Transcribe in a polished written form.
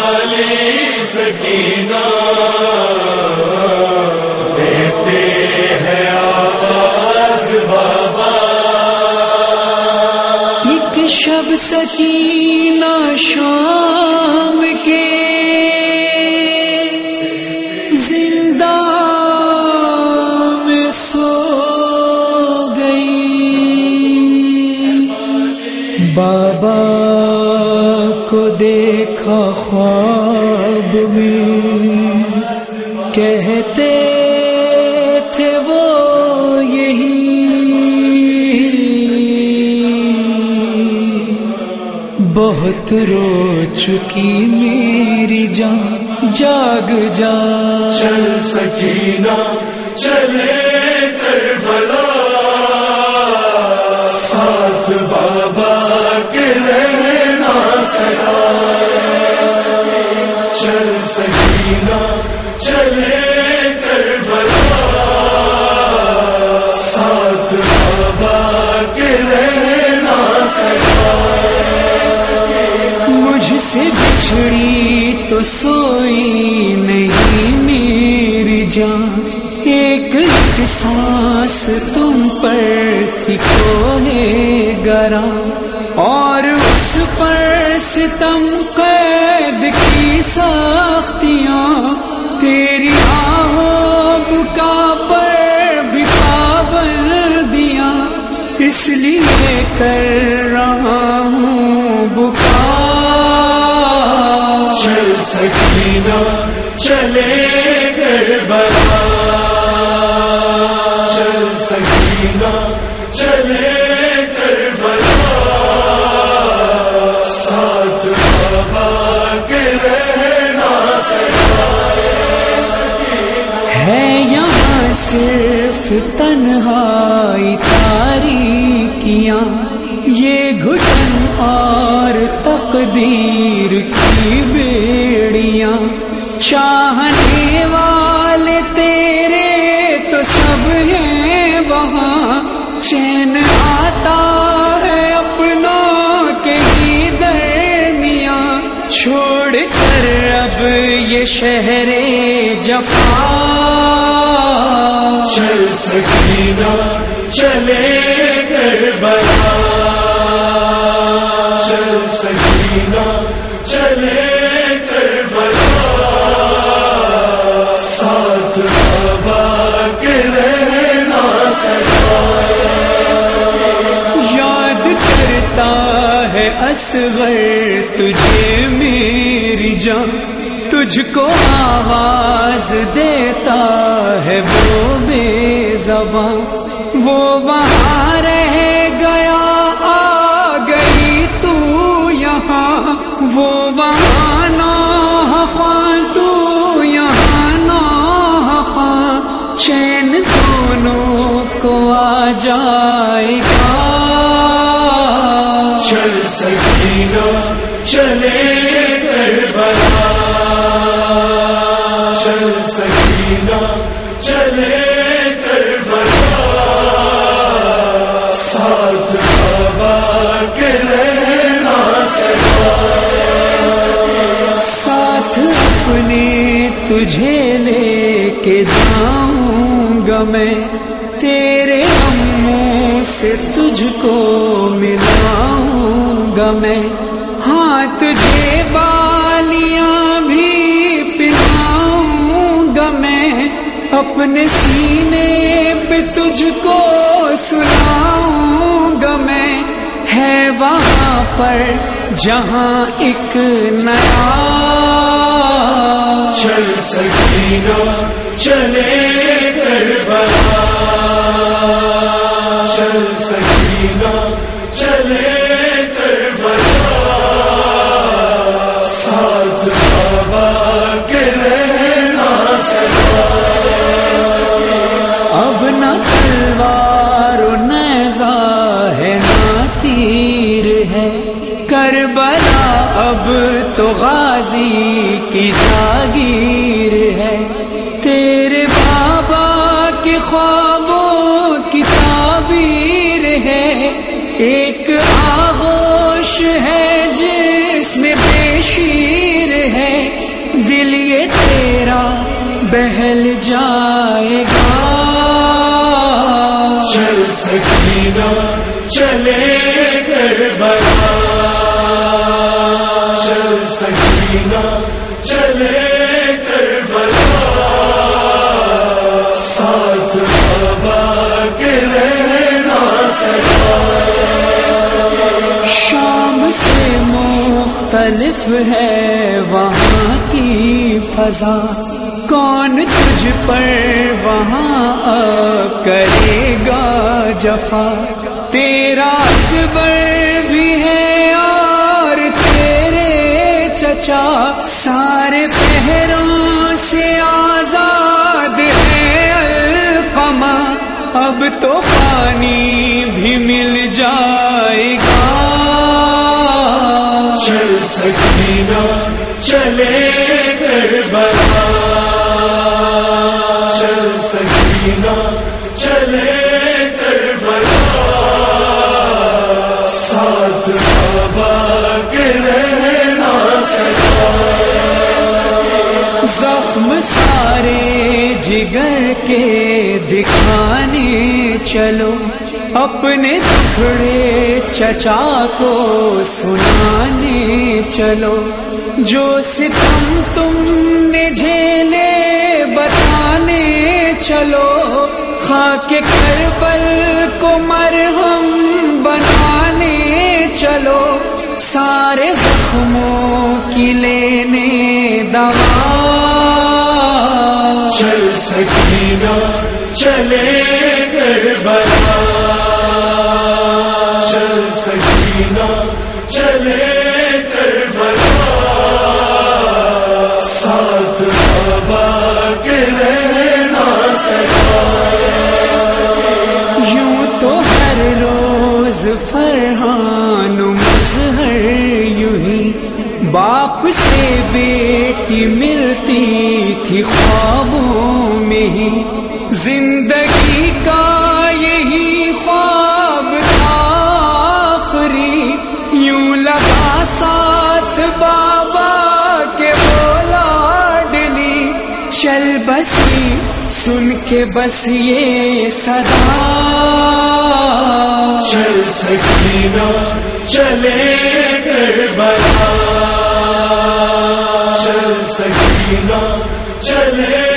والی سکینہ دیتے ہیں آواز بابا. ایک شب سکینہ شام کے زندہ میں سو گئی. بابا کو دیکھا خواب میں، کہتے تھے وہ یہی بہت رو چکی میری جان جاگ جا. چل سکینہ چلے کربلا، ساتھ بابا کے رہنا سدا. چل سکینہ چلے کربلا، ساتھ بابا کے رہنا سدا. مجھ سے بچھڑی تو سوئی نہیں میری جان، ایک ایک سانس تم پر تھی کونے گرا، اور اس پر ستم قید کی سختیاں، تیری آہوں بکا پر بھی پابندیاں، اس لیے کر رہا ہوں بکا. چل سکینہ چلے کربلا، چل سکینہ چلے کربلا، ساتھ بابا کے رہنا سدا. ہے یہاں صرف تنہائی تاریکیاں، یہ گھٹن اور تقدیر کی بیڑیاں، چاہنے والے تیرے تو سب ہیں وہاں، چین آتا ہے اپنوں کے ہی درمیاں، چھوڑ کر اب یہ شہر جفا. چل سکینہ چلے کربلا، چل سکینہ چلے کربلا، ساتھ بابا کے رہنا سدا. یاد کرتا ہے اصغر تجھے میری جان، تجھ کو آواز دیتا ہے وہ بے زباں، وہ وہاں رہ گیا آ گئی تو یہاں، وہ وہاں ناخواں تو یہاں ناخواں، چین دونوں کو آ جائے گا. چل سکینہ چلے کربلا، چل سکینہ چلے کربلا، ساتھ بابا کے رہنا سدا. ساتھ اپنے تجھے لے کے جاؤں گا میں، تیرے اموں سے تجھ کو ملاؤں گا میں، ہاں تجھے بالیاں بھی پہناؤں گا میں، اپنے سینے پہ تجھ کو سلاؤں گا میں. ہے وہاں پر جہاں ایک نیا. چل سکینہ چلے کربلا، چل سکینہ چلے کربلا، ساتھ بابا کے رہنا سدا. اب نہ تلوار و نیزہ ہے نہ تیر ہے، کربلا اب تو غازی کی جاگیر ہے. تیرے بابا کے خوابوں کی تعبیر ہے، ایک آغوش ہے جس میں بے شیر ہے. بہل جائے گا. چل سکینہ چلے کربلا، چل سکینہ چلے کربلا، ساتھ بابا کے رہنا سکا. شام سے مختلف ہے وہاں کی فضا، کون تجھ پر وہاں کرے گا جفا. تیرا اکبر بھی ہے اور تیرے چچا، سارے پہروں سے آزاد ہے القمہ. اب تو پانی بھی مل جائے گا. چل سکینہ چلے کربلا، چل سکینہ چلے کربلا، ساتھ بابا کے رہنا سکا. زخم سارے جگر کے دکھانے چلو، اپنے دکھڑے چچا کو سنانے چلو. جو ستم تم نے جھیلے بتانے چلو، خاک کربل کو مرہم بنانے چلو. سارے زخموں کی لینے دوا. چل سکینہ چلے کربلا، چل سکینہ چلے کربلا، ساتھ بابا کے رہنا سکا. یوں تو ہر روز فرحان و مظہر یوں ہی باپ سے بیٹی ملتی تھی خوابوں میں ہی. زندگی کا یہی خواب تھا آخری، یوں لگا ساتھ بابا کے بولا ڈلی. چل بسی سن کے بس یہ صدا. چل سکینہ چلے کربلا، چل سکینہ چلے